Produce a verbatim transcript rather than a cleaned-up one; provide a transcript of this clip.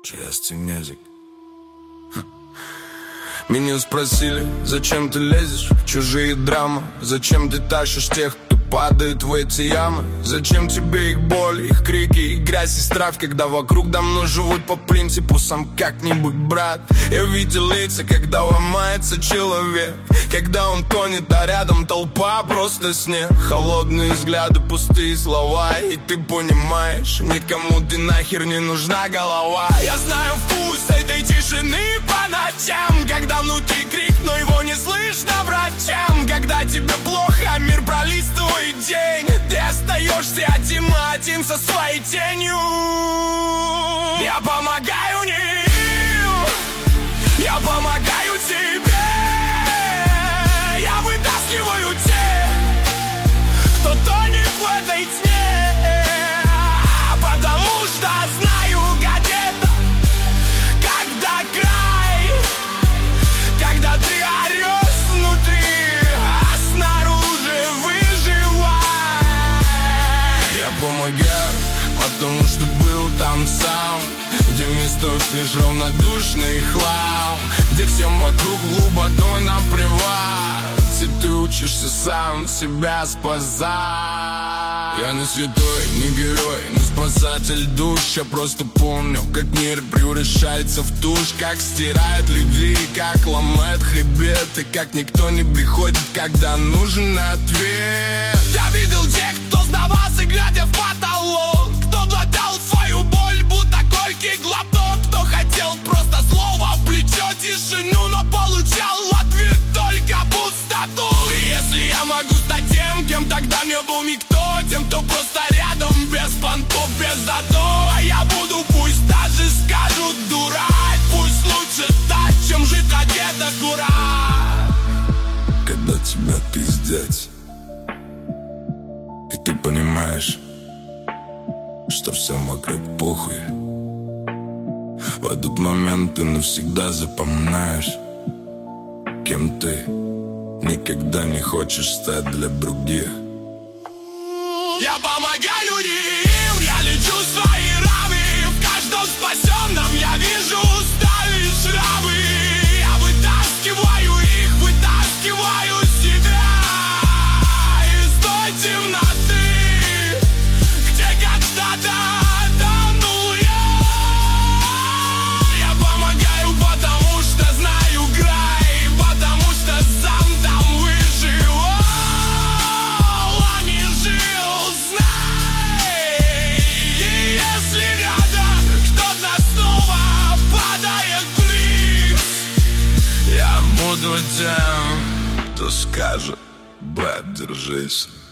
Just music. Меня спросили, зачем ты лезешь в чужие драмы? Зачем ты тащишь тех, кто падает в эти ямы? Зачем тебе их боль, их крики, их грязь и страх, когда вокруг давно живут по принципу сам как-нибудь, брат? Я видел лица, когда ломается человек, когда он тонет, а рядом толпа, просто снег. Холодные взгляды, пустые слова, и ты понимаешь, никому ты нахер не нужна голова. Я знаю вкус этой тишины по ночам, когда внутри крик, но его не слышно врачам. Когда тебе плохо, мир пролистывает день, ты остаешься один на один со своей тенью. Я помогаю им, я помогаю тебе, я вытаскиваю тех, кто тонет в этой тьме, потому что знаю где-то, когда край, когда ты орешь внутри, а снаружи выживай. Я помогаю, потому что был там сам, где вместо лишь равнодушный хлам, где всем вокруг глубоко наплевать, и ты учишься сам себя спасать. Я не святой, не герой, но спасатель душ. Я просто помню, как мир превращается в тушь, как стирает людей, как ломает хребет, и как никто не приходит, когда нужен ответ. Я видел тех, кто сдавался, глядя в потолок, кто глотал свою боль, будто горький глоток, кто хотел просто слово в плечо, тишину, но получал в ответ только пустоту. И если я могу стать тем, кем тогда не был никто, тем, кто просто рядом, без понтов, без задора, я буду, пусть даже скажут дурак, пусть лучше так, чем жить где-то курать. Когда тебя пиздец, и ты понимаешь, что всем вокруг похуй, в этот момент ты навсегда запоминаешь, кем ты никогда не хочешь стать для других. Я помогаю им, я лечу свои раны, в каждом спасенном я вижу устали шрамы. Я вытаскиваю их, вытаскиваю себя из той темноты, где когда-то тонул я. Я помогаю, потому что знаю край, потому что сам там выживал, а не жил, знай. И если рядом кто-то снова падает вниз, я буду тем, кто скажет: брат, держись.